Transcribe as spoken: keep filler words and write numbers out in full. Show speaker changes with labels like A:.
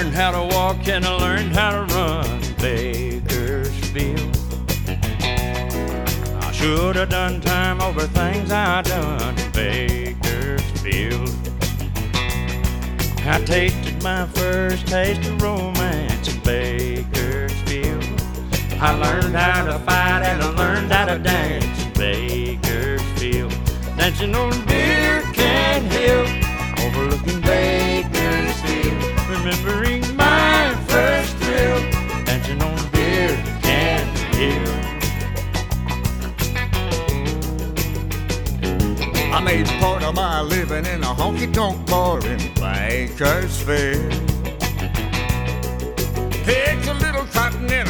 A: learned how to walk and I learned how to run Bakersfield. I should have done time over things I done in Bakersfield. I tasted my first taste of romance in Bakersfield. I learned how to fight and I learned how to dance in Bakersfield. Dancing on Beer Can Hill, overlooking Bakersfield. Remembering my first thrill, dancing on Beer Can Hill.
B: I made part of my living in a honky-tonk bar in Bakersfield. Picked a little cotton in